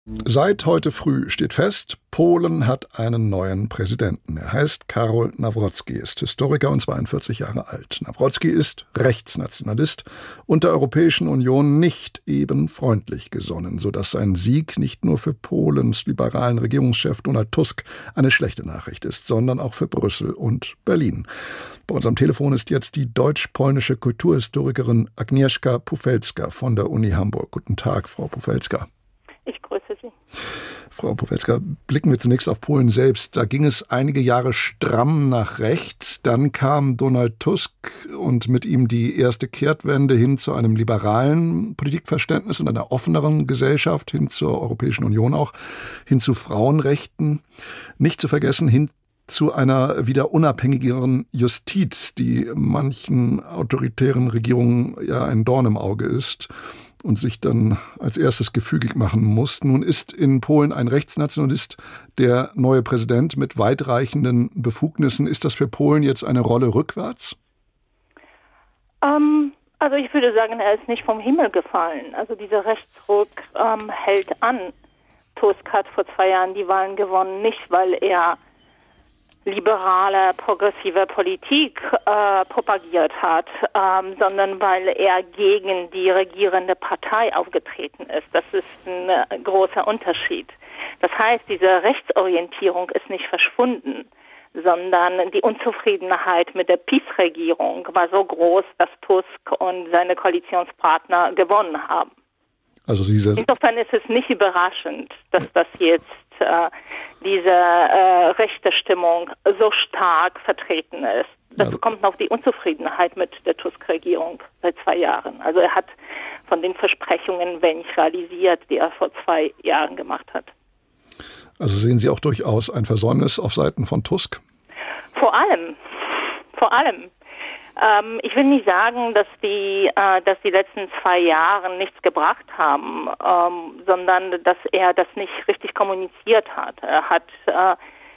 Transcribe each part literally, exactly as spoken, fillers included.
Seit heute früh steht fest, Polen hat einen neuen Präsidenten. Er heißt Karol Nawrocki, ist Historiker und zweiundvierzig Jahre alt. Nawrocki ist Rechtsnationalist und der Europäischen Union nicht eben freundlich gesonnen, sodass sein Sieg nicht nur für Polens liberalen Regierungschef Donald Tusk eine schlechte Nachricht ist, sondern auch für Brüssel und Berlin. Bei uns am Telefon ist jetzt die deutsch-polnische Kulturhistorikerin Agnieszka Pufelska von der Uni Hamburg. Guten Tag, Frau Pufelska. Ich grüße Sie. Frau Pufelska, blicken wir zunächst auf Polen selbst. Da ging es einige Jahre stramm nach rechts. Dann kam Donald Tusk und mit ihm die erste Kehrtwende hin zu einem liberalen Politikverständnis und einer offeneren Gesellschaft, hin zur Europäischen Union auch, hin zu Frauenrechten. Nicht zu vergessen, hin zu einer wieder unabhängigeren Justiz, die manchen autoritären Regierungen ja ein Dorn im Auge ist und sich dann als erstes gefügig machen muss. Nun ist in Polen ein Rechtsnationalist der neue Präsident mit weitreichenden Befugnissen. Ist das für Polen jetzt eine Rolle rückwärts? Ähm, also ich würde sagen, er ist nicht vom Himmel gefallen. Also dieser Rechtsruck ähm, hält an. Tusk hat vor zwei Jahren die Wahlen gewonnen, nicht weil er liberale, progressive Politik äh, propagiert hat, ähm, sondern weil er gegen die regierende Partei aufgetreten ist. Das ist ein äh, großer Unterschied. Das heißt, diese Rechtsorientierung ist nicht verschwunden, sondern die Unzufriedenheit mit der PiS-Regierung war so groß, dass Tusk und seine Koalitionspartner gewonnen haben. Also diese Insofern ist es nicht überraschend, dass das jetzt äh, diese äh, rechte Stimmung so stark vertreten ist. Das ja. kommt auf die Unzufriedenheit mit der Tusk-Regierung seit zwei Jahren. Also er hat von den Versprechungen wenig realisiert, die er vor zwei Jahren gemacht hat. Also sehen Sie auch durchaus ein Versäumnis auf Seiten von Tusk? Vor allem, vor allem. Ähm, ich will nicht sagen, dass die, äh, dass die letzten zwei Jahre nichts gebracht haben, ähm, sondern dass er das nicht richtig kommuniziert hat. Er hat äh,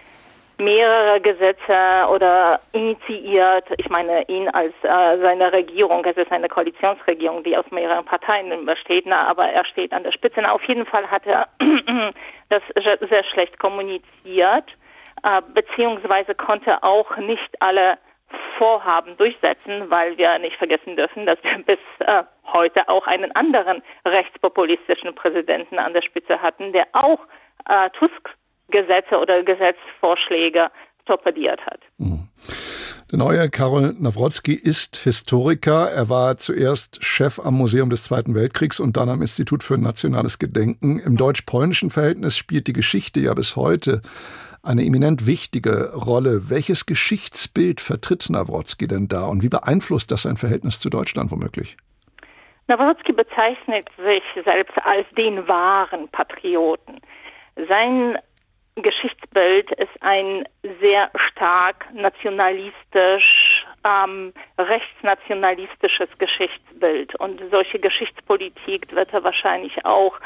mehrere Gesetze oder initiiert. Ich meine ihn als äh, seine Regierung. Es ist eine Koalitionsregierung, die aus mehreren Parteien besteht, na, aber er steht an der Spitze. Na, auf jeden Fall hat er das sehr schlecht kommuniziert, äh, beziehungsweise konnte auch nicht alle Vorhaben durchsetzen, weil wir nicht vergessen dürfen, dass wir bis äh, heute auch einen anderen rechtspopulistischen Präsidenten an der Spitze hatten, der auch äh, Tusk-Gesetze oder Gesetzvorschläge torpediert hat. Mhm. Der neue Karol Nawrocki ist Historiker. Er war zuerst Chef am Museum des Zweiten Weltkriegs und dann am Institut für nationales Gedenken. Im deutsch-polnischen Verhältnis spielt die Geschichte ja bis heute eine eminent wichtige Rolle. Welches Geschichtsbild vertritt Nawrocki denn da und wie beeinflusst das sein Verhältnis zu Deutschland womöglich? Nawrocki bezeichnet sich selbst als den wahren Patrioten. Sein Geschichtsbild ist ein sehr stark nationalistisch, ähm, rechtsnationalistisches Geschichtsbild. Und solche Geschichtspolitik wird er wahrscheinlich auch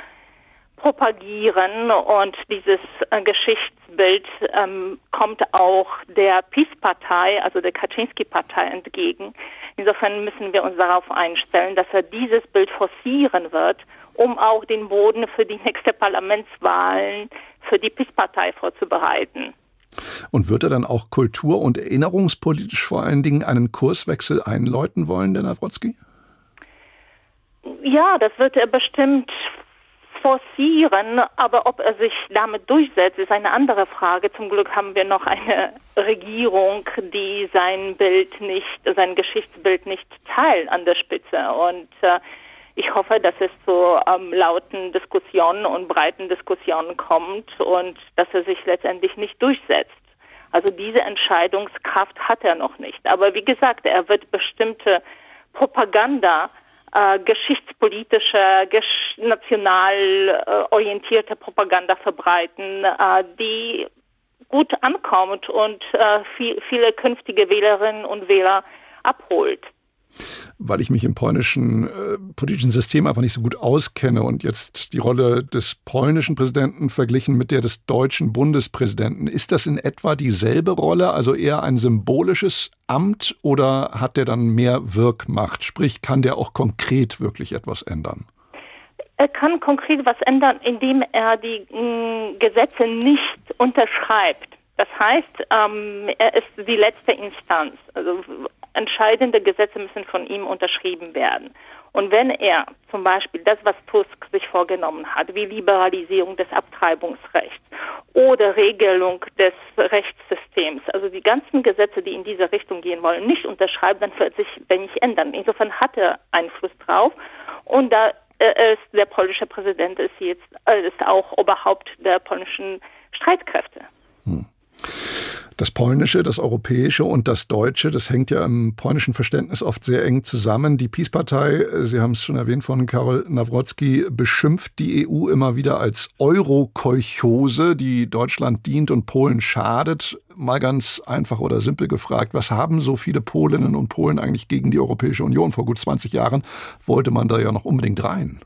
propagieren. Und dieses äh, Geschichtsbild ähm, kommt auch der PiS-Partei, also der Kaczynski-Partei, entgegen. Insofern müssen wir uns darauf einstellen, dass er dieses Bild forcieren wird, um auch den Boden für die nächste Parlamentswahlen für die PiS-Partei vorzubereiten. Und wird er dann auch kultur- und erinnerungspolitisch vor allen Dingen einen Kurswechsel einläuten wollen, der Nawrocki? Ja, das wird er bestimmt forcieren, aber ob er sich damit durchsetzt, ist eine andere Frage. Zum Glück haben wir noch eine Regierung, die sein Bild nicht, sein Geschichtsbild nicht teilt an der Spitze. Und äh, ich hoffe, dass es zu ähm, lauten Diskussionen und breiten Diskussionen kommt und dass er sich letztendlich nicht durchsetzt. Also diese Entscheidungskraft hat er noch nicht. Aber wie gesagt, er wird bestimmte Propaganda, äh, geschichtspolitische, gesch- national äh, orientierte Propaganda verbreiten, äh, die gut ankommt und äh, viel, viele künftige Wählerinnen und Wähler abholt. Weil ich mich im polnischen äh, politischen System einfach nicht so gut auskenne und jetzt die Rolle des polnischen Präsidenten verglichen mit der des deutschen Bundespräsidenten. Ist das in etwa dieselbe Rolle, also eher ein symbolisches Amt, oder hat der dann mehr Wirkmacht? Sprich, kann der auch konkret wirklich etwas ändern? Er kann konkret was ändern, indem er die mh, Gesetze nicht unterschreibt. Das heißt, ähm, er ist die letzte Instanz. Also entscheidende Gesetze müssen von ihm unterschrieben werden. Und wenn er zum Beispiel das, was Tusk sich vorgenommen hat, wie Liberalisierung des Abtreibungsrechts oder Regelung des Rechtssystems, also die ganzen Gesetze, die in diese Richtung gehen wollen, nicht unterschreibt, dann wird sich das nicht ändern. Insofern hat er Einfluss drauf. Und da äh, ist der polnische Präsident ist jetzt äh, ist auch Oberhaupt der polnischen Streitkräfte. Hm. Das Polnische, das Europäische und das Deutsche, das hängt ja im polnischen Verständnis oft sehr eng zusammen. Die Peace-Partei, Sie haben es schon erwähnt von Karol Nawrocki, beschimpft die E U immer wieder als Euro-Kolchose, die Deutschland dient und Polen schadet. Mal ganz einfach oder simpel gefragt, was haben so viele Polinnen und Polen eigentlich gegen die Europäische Union? Vor gut zwanzig Jahren wollte man da ja noch unbedingt rein.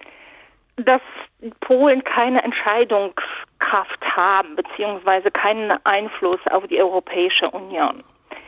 Dass Polen keine Entscheidungskraft haben, beziehungsweise keinen Einfluss auf die Europäische Union.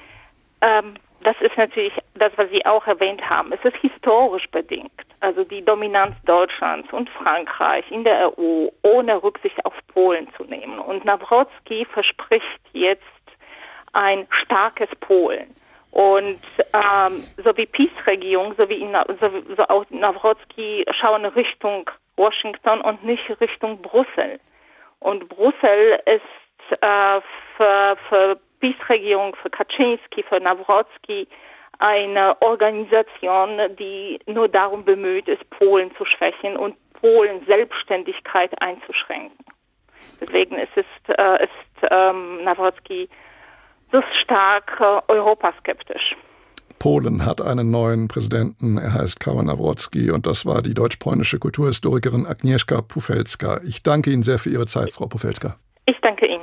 Ähm, das ist natürlich das, was Sie auch erwähnt haben. Es ist historisch bedingt. Also die Dominanz Deutschlands und Frankreich in der E U ohne Rücksicht auf Polen zu nehmen. Und Nawrocki verspricht jetzt ein starkes Polen. Und ähm, so wie Peace-Regierung, so wie in, so, so auch Nawrocki schauen Richtung Washington und nicht Richtung Brüssel. Und Brüssel ist äh, für, für Peace-Regierung, für Kaczynski, für Nawrocki eine Organisation, die nur darum bemüht ist, Polen zu schwächen und Polen Selbstständigkeit einzuschränken. Deswegen ist, es, äh, ist ähm, Nawrocki so stark äh, europaskeptisch. Polen hat einen neuen Präsidenten, er heißt Karol Nawrocki und das war die deutsch-polnische Kulturhistorikerin Agnieszka Pufelska. Ich danke Ihnen sehr für Ihre Zeit, Frau Pufelska. Ich danke Ihnen.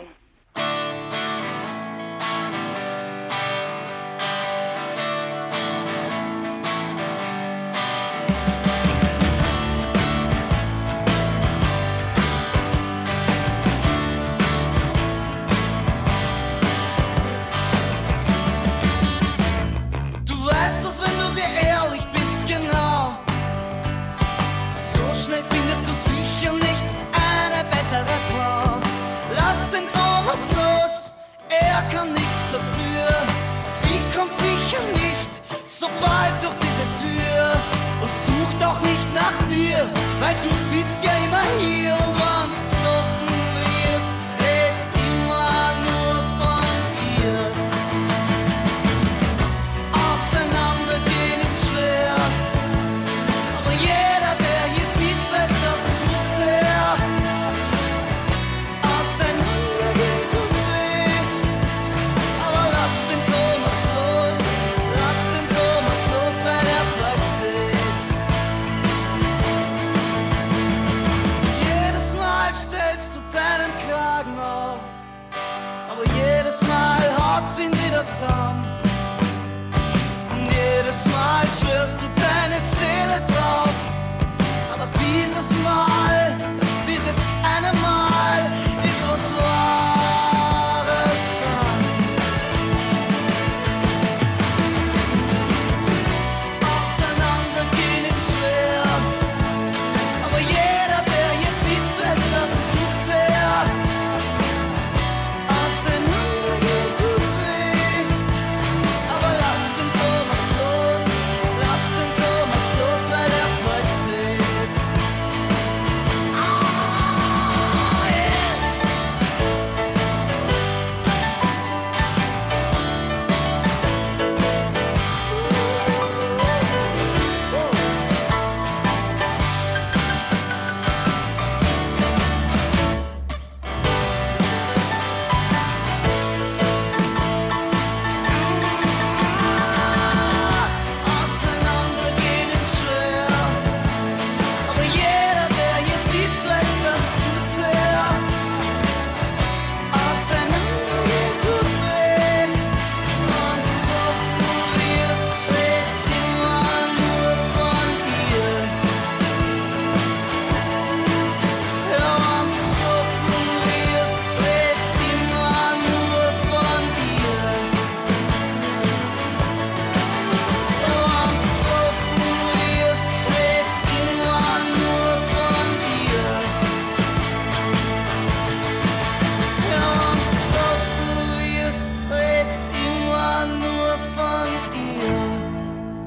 Sobald durch diese Tür und sucht auch nicht nach dir, weil du sitzt ja immer hier und wann's besoffen wirst, redst immer nur von ihr. Auseinandergehen ist schwer, aber jeder, der hier sitzt, weiß das zu sehr. Auseinandergehen tut weh, aber lass den Thomas los, lass den Thomas los, weil er Fleisch steht. Jedes Mal stellst du deinen Kragen auf, aber jedes Mal haut's ihn wieder zusammen. Und jedes Mal schwörst du deine Seele drauf, aber dieses Mal, dieses eine Mal ist was Wahres dran. Auseinandergehen ist schwer, aber jeder, der hier sitzt, weiß das zu sehr. Auseinandergehen tut weh, aber lass den Thomas los, lass den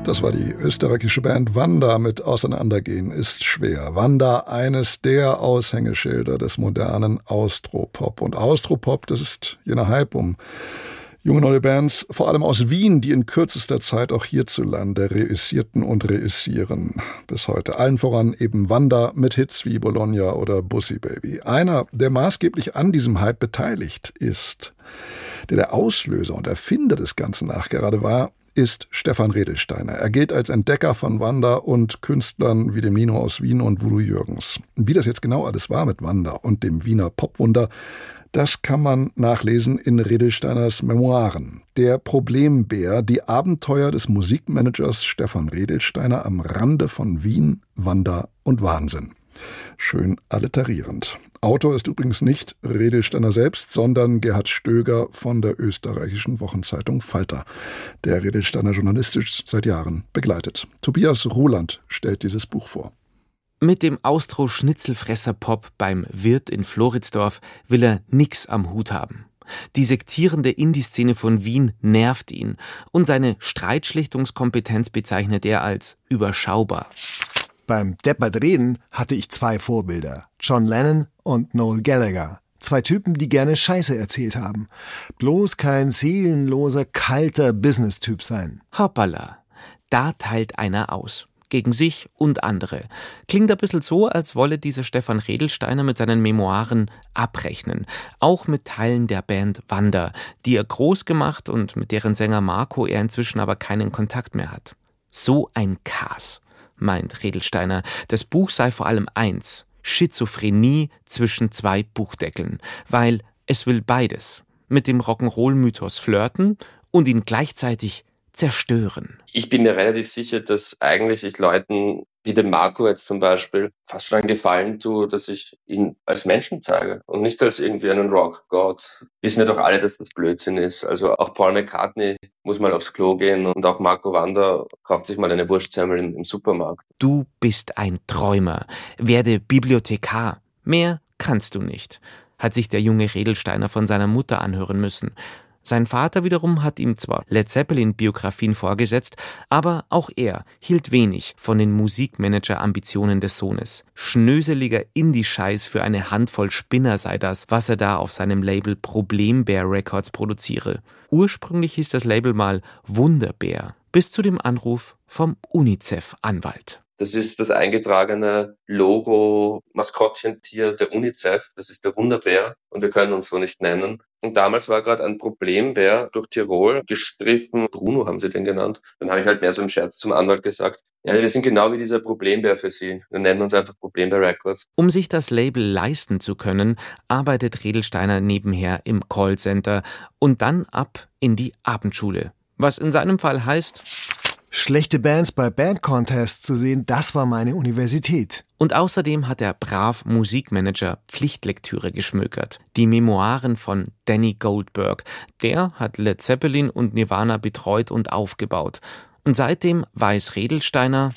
Das war die österreichische Band Wanda mit Auseinandergehen ist schwer. Wanda, eines der Aushängeschilder des modernen Austropop. Und Austropop, das ist jener Hype um junge neue Bands, vor allem aus Wien, die in kürzester Zeit auch hierzulande reüssierten und reüssieren. Bis heute. Allen voran eben Wanda mit Hits wie Bologna oder Bussi Baby. Einer, der maßgeblich an diesem Hype beteiligt ist, der der Auslöser und Erfinder des Ganzen nachgerade war, ist Stefan Redelsteiner. Er gilt als Entdecker von Wanda und Künstlern wie dem Nino aus Wien und Voodoo Jürgens. Wie das jetzt genau alles war mit Wanda und dem Wiener Popwunder, das kann man nachlesen in Redelsteiners Memoiren. Der Problembär, die Abenteuer des Musikmanagers Stefan Redelsteiner am Rande von Wien, Wanda und Wahnsinn. Schön alliterierend. Autor ist übrigens nicht Redelsteiner selbst, sondern Gerhard Stöger von der österreichischen Wochenzeitung Falter, der Redelsteiner journalistisch seit Jahren begleitet. Tobias Ruland stellt dieses Buch vor. Mit dem Austro-Schnitzelfresser-Pop beim Wirt in Floridsdorf will er nix am Hut haben. Die sektierende Indie-Szene von Wien nervt ihn und seine Streitschlichtungskompetenz bezeichnet er als überschaubar. Beim Deppert-Reden hatte ich zwei Vorbilder, John Lennon und Noel Gallagher. Zwei Typen, die gerne Scheiße erzählt haben. Bloß kein seelenloser, kalter Business-Typ sein. Hoppala, da teilt einer aus. Gegen sich und andere. Klingt ein bisschen so, als wolle dieser Stefan Redelsteiner mit seinen Memoiren abrechnen. Auch mit Teilen der Band Wanda, die er groß gemacht und mit deren Sänger Marco er inzwischen aber keinen Kontakt mehr hat. So ein Kas, meint Redelsteiner. Das Buch sei vor allem eins: Schizophrenie zwischen zwei Buchdeckeln. Weil es will beides. Mit dem Rock'n'Roll-Mythos flirten und ihn gleichzeitig zerstören. Ich bin mir relativ sicher, dass eigentlich ich Leuten wie dem Marco jetzt zum Beispiel fast schon einen Gefallen tue, dass ich ihn als Menschen zeige und nicht als irgendwie einen Rockgott. Wissen wir doch alle, dass das Blödsinn ist. Also auch Paul McCartney muss mal aufs Klo gehen und auch Marco Wanda kauft sich mal eine Wurstsemmel im, im Supermarkt. Du bist ein Träumer. Werde Bibliothekar. Mehr kannst du nicht, hat sich der junge Redelsteiner von seiner Mutter anhören müssen. Sein Vater wiederum hat ihm zwar Led Zeppelin-Biografien vorgesetzt, aber auch er hielt wenig von den Musikmanager-Ambitionen des Sohnes. Schnöseliger Indie-Scheiß für eine Handvoll Spinner sei das, was er da auf seinem Label Problembär Records produziere. Ursprünglich hieß das Label mal Wunderbär, bis zu dem Anruf vom UNICEF-Anwalt. Das ist das eingetragene Logo, Maskottchentier der UNICEF. Das ist der Wunderbär und wir können uns so nicht nennen. Und damals war gerade ein Problembär durch Tirol gestriffen. Bruno haben sie den genannt. Dann habe ich halt mehr so im Scherz zum Anwalt gesagt, ja, wir sind genau wie dieser Problembär für Sie. Wir nennen uns einfach Problembär Records. Um sich das Label leisten zu können, arbeitet Redelsteiner nebenher im Callcenter und dann ab in die Abendschule. Was in seinem Fall heißt: Schlechte Bands bei Bandcontests zu sehen, das war meine Universität. Und außerdem hat er brav Musikmanager Pflichtlektüre geschmökert. Die Memoiren von Danny Goldberg. Der hat Led Zeppelin und Nirvana betreut und aufgebaut. Und seitdem weiß Redelsteiner: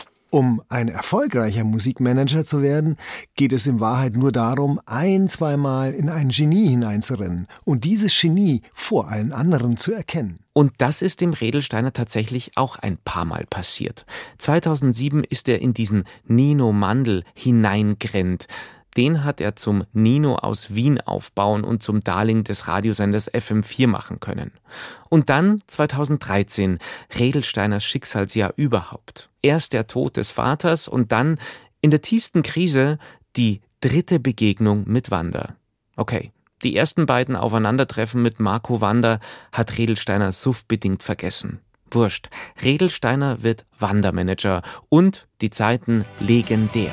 Um ein erfolgreicher Musikmanager zu werden, geht es in Wahrheit nur darum, ein-, zweimal in ein Genie hineinzurennen und dieses Genie vor allen anderen zu erkennen. Und das ist dem Redelsteiner tatsächlich auch ein paar Mal passiert. zweitausendsieben ist er in diesen Nino Mandl hineingrennt. Den hat er zum Nino aus Wien aufbauen und zum Darling des Radiosenders F M vier machen können. Und dann zweitausenddreizehn, Redelsteiners Schicksalsjahr überhaupt. Erst der Tod des Vaters und dann in der tiefsten Krise die dritte Begegnung mit Wanda. Okay, die ersten beiden Aufeinandertreffen mit Marco Wanda hat Redelsteiner suffbedingt vergessen. Wurscht, Redelsteiner wird Wanda-Manager und die Zeiten legendär.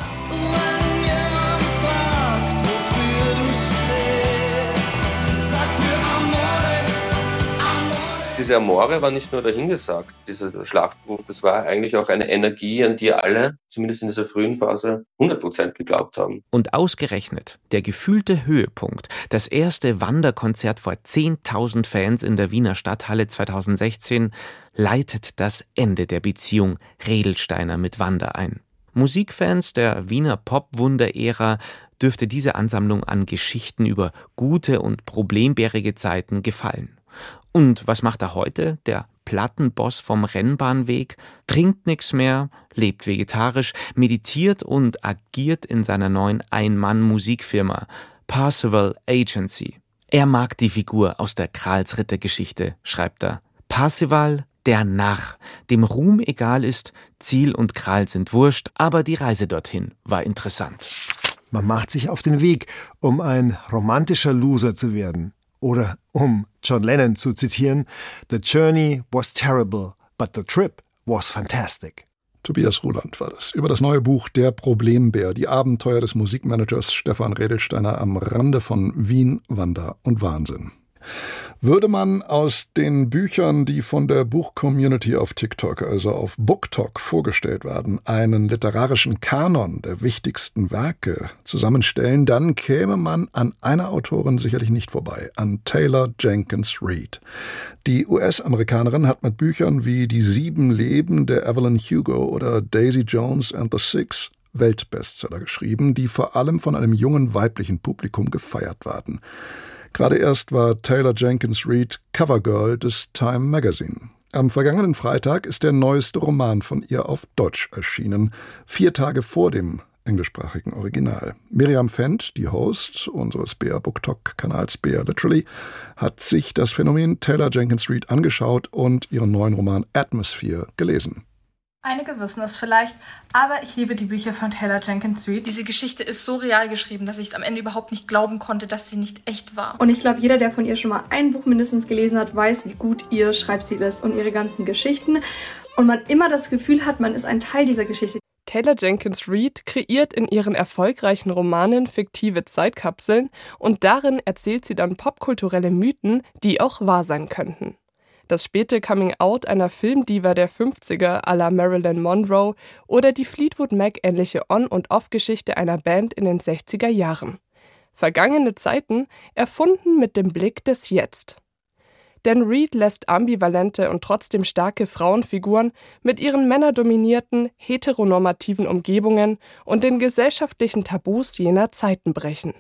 Diese Amore war nicht nur dahingesagt, dieser Schlachtruf, das war eigentlich auch eine Energie, an die alle, zumindest in dieser frühen Phase, hundert Prozent geglaubt haben. Und ausgerechnet der gefühlte Höhepunkt, das erste Wanda-Konzert vor zehntausend Fans in der Wiener Stadthalle zweitausendsechzehn, leitet das Ende der Beziehung Redelsteiner mit Wanda ein. Musikfans der Wiener Pop-Wunder-Ära dürfte diese Ansammlung an Geschichten über gute und problembärige Zeiten gefallen. Und was macht er heute, der Plattenboss vom Rennbahnweg, trinkt nichts mehr, lebt vegetarisch, meditiert und agiert in seiner neuen Ein-Mann-Musikfirma Parzival Agency. Er mag die Figur aus der Kralsritter-Geschichte, schreibt er. Parzival, der Narr, dem Ruhm egal ist, Ziel und Kral sind wurscht, aber die Reise dorthin war interessant. Man macht sich auf den Weg, um ein romantischer Loser zu werden. Oder, um John Lennon zu zitieren, "The journey was terrible, but the trip was fantastic." Tobias Ruland war das. Über das neue Buch Der Problembär, die Abenteuer des Musikmanagers Stefan Redelsteiner am Rande von Wien, Wanda und Wahnsinn. Würde man aus den Büchern, die von der Buchcommunity auf TikTok, also auf BookTok vorgestellt werden, einen literarischen Kanon der wichtigsten Werke zusammenstellen, dann käme man an einer Autorin sicherlich nicht vorbei, an Taylor Jenkins Reid. Die U S-Amerikanerin hat mit Büchern wie Die sieben Leben der Evelyn Hugo oder Daisy Jones and the Six Weltbestseller geschrieben, die vor allem von einem jungen weiblichen Publikum gefeiert werden. Gerade erst war Taylor Jenkins Reid Covergirl des Time Magazine. Am vergangenen Freitag ist der neueste Roman von ihr auf Deutsch erschienen, vier Tage vor dem englischsprachigen Original. Miriam Fendt, die Host unseres B R BookTok-Kanals B R Literally, hat sich das Phänomen Taylor Jenkins Reid angeschaut und ihren neuen Roman Atmosphere gelesen. Einige wissen es vielleicht, aber ich liebe die Bücher von Taylor Jenkins Reid. Diese Geschichte ist so real geschrieben, dass ich es am Ende überhaupt nicht glauben konnte, dass sie nicht echt war. Und ich glaube, jeder, der von ihr schon mal ein Buch mindestens gelesen hat, weiß, wie gut ihr Schreibstil ist und ihre ganzen Geschichten. Und man immer das Gefühl hat, man ist ein Teil dieser Geschichte. Taylor Jenkins Reid kreiert in ihren erfolgreichen Romanen fiktive Zeitkapseln und darin erzählt sie dann popkulturelle Mythen, die auch wahr sein könnten. Das späte Coming-out einer Filmdiva der fünfziger à la Marilyn Monroe oder die Fleetwood Mac-ähnliche On- und Off-Geschichte einer Band in den sechziger Jahren. Vergangene Zeiten erfunden mit dem Blick des Jetzt. Denn Reid lässt ambivalente und trotzdem starke Frauenfiguren mit ihren männerdominierten, heteronormativen Umgebungen und den gesellschaftlichen Tabus jener Zeiten brechen.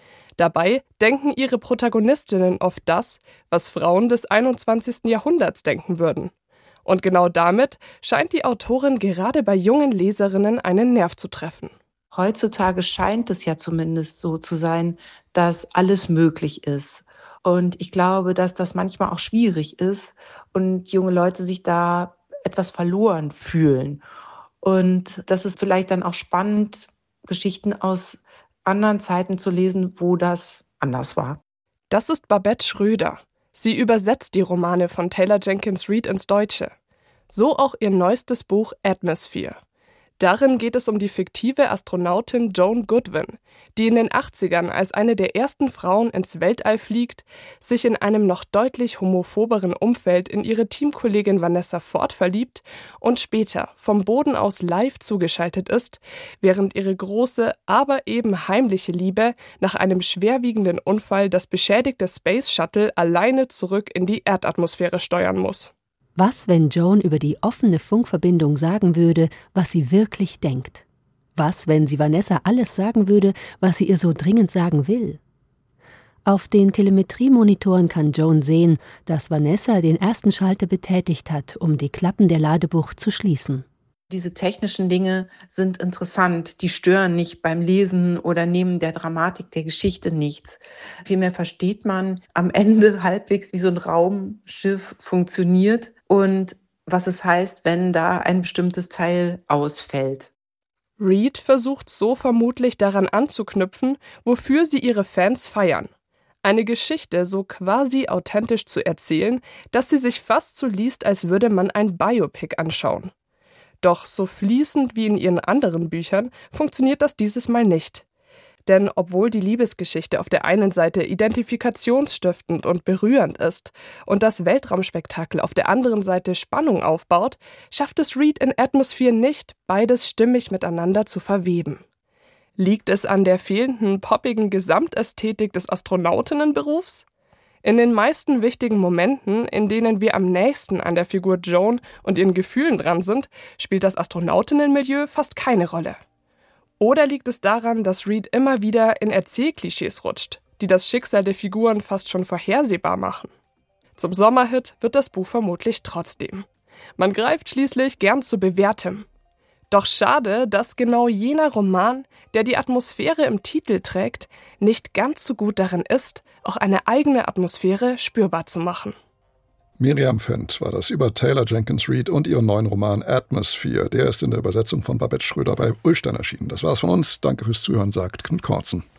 Dabei denken ihre Protagonistinnen oft das, was Frauen des einundzwanzigsten Jahrhunderts denken würden. Und genau damit scheint die Autorin gerade bei jungen Leserinnen einen Nerv zu treffen. Heutzutage scheint es ja zumindest so zu sein, dass alles möglich ist. Und ich glaube, dass das manchmal auch schwierig ist und junge Leute sich da etwas verloren fühlen. Und das ist vielleicht dann auch spannend, Geschichten aus anderen Zeiten zu lesen, wo das anders war. Das ist Babette Schröder. Sie übersetzt die Romane von Taylor Jenkins Reid ins Deutsche. So auch ihr neuestes Buch Atmosphere. Darin geht es um die fiktive Astronautin Joan Goodwin, die in den achtzigern als eine der ersten Frauen ins Weltall fliegt, sich in einem noch deutlich homophoberen Umfeld in ihre Teamkollegin Vanessa Ford verliebt und später vom Boden aus live zugeschaltet ist, während ihre große, aber eben heimliche Liebe nach einem schwerwiegenden Unfall das beschädigte Space Shuttle alleine zurück in die Erdatmosphäre steuern muss. Was, wenn Joan über die offene Funkverbindung sagen würde, was sie wirklich denkt? Was, wenn sie Vanessa alles sagen würde, was sie ihr so dringend sagen will? Auf den Telemetriemonitoren kann Joan sehen, dass Vanessa den ersten Schalter betätigt hat, um die Klappen der Ladebucht zu schließen. Diese technischen Dinge sind interessant, die stören nicht beim Lesen oder nehmen der Dramatik der Geschichte nichts. Vielmehr versteht man am Ende halbwegs, wie so ein Raumschiff funktioniert und was es heißt, wenn da ein bestimmtes Teil ausfällt. Reid versucht so vermutlich daran anzuknüpfen, wofür sie ihre Fans feiern. Eine Geschichte so quasi authentisch zu erzählen, dass sie sich fast so liest, als würde man ein Biopic anschauen. Doch so fließend wie in ihren anderen Büchern funktioniert das dieses Mal nicht. Denn obwohl die Liebesgeschichte auf der einen Seite identifikationsstiftend und berührend ist und das Weltraumspektakel auf der anderen Seite Spannung aufbaut, schafft es Reid in Atmosphere nicht, beides stimmig miteinander zu verweben. Liegt es an der fehlenden poppigen Gesamtästhetik des Astronautinnenberufs? In den meisten wichtigen Momenten, in denen wir am nächsten an der Figur Joan und ihren Gefühlen dran sind, spielt das Astronautinnenmilieu fast keine Rolle. Oder liegt es daran, dass Reid immer wieder in Erzählklischees rutscht, die das Schicksal der Figuren fast schon vorhersehbar machen? Zum Sommerhit wird das Buch vermutlich trotzdem. Man greift schließlich gern zu Bewährtem. Doch schade, dass genau jener Roman, der die Atmosphäre im Titel trägt, nicht ganz so gut darin ist, auch eine eigene Atmosphäre spürbar zu machen. Miriam Fendt war das über Taylor Jenkins Reid und ihren neuen Roman Atmosphere. Der ist in der Übersetzung von Babette Schröder bei Ullstein erschienen. Das war's von uns. Danke fürs Zuhören, sagt Knut Kortzen.